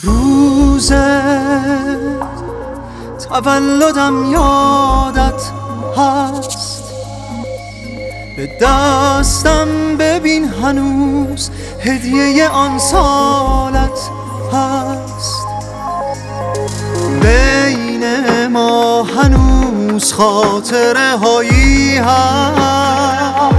روز تولدم یادت هست، به دستم ببین هنوز هدیه آن سالت هست. بین ما هنوز خاطره هایی هست،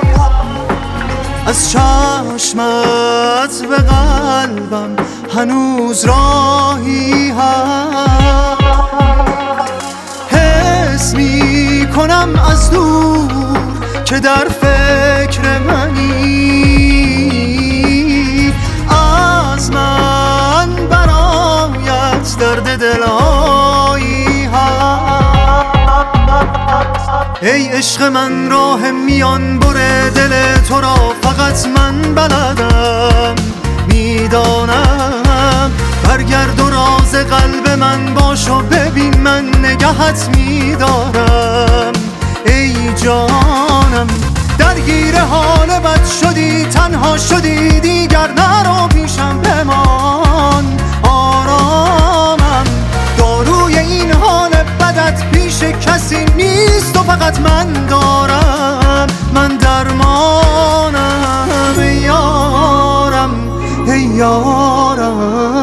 از چشمت به قلبم هنوز راهی هست. حس می کنم از دور که در فکر منی، از من برایت درد دلایی هست. ای عشق من راه میان بر دل تو را فقط من بلدم، میدانم. برگرد و راز قلب من باش و ببین من نگهت میدارم. ای جانم درگیر حال بد شدی، تنها شدی، دیگر نرو پیشم بمان. آرامم داروی این حال بدت پیش کسی نیست و فقط من دارم. من درمانم ای یارم، ای یارم.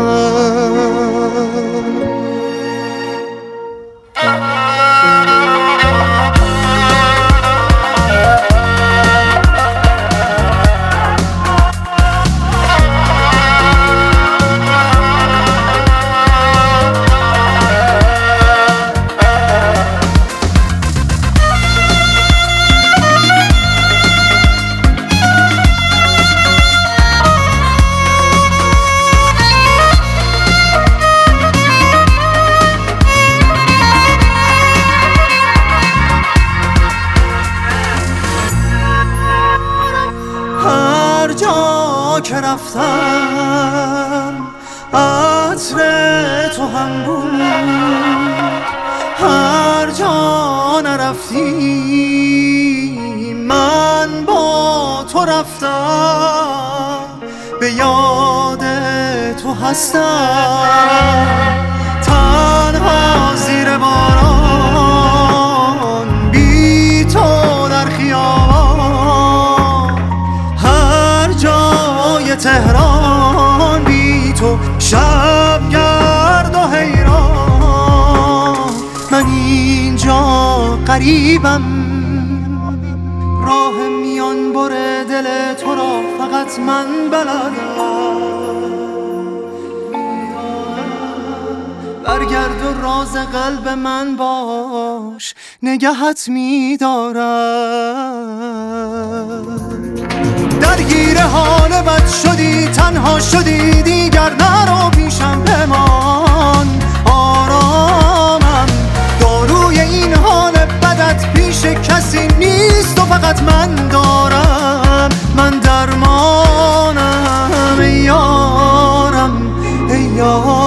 جا که رفتم عطر تو هم بود، هر جا نرفتی من با تو رفتم. به یاد تو هستم تنها زیر باران، بی تو در خیابان، تهران بی تو شب گرد و حیران. من اینجا غریبم، راه میان بر دل تو را فقط من بلدم. برگرد و راز قلب من باش، نگهت میدارم. درگیر حال بد شدی، تنها شدی، دیگر نرو پیشم بمان. آرامم داروی این حال بدت پیش کسی نیست و فقط من دارم. من درمانم ای یارم، ای یارم.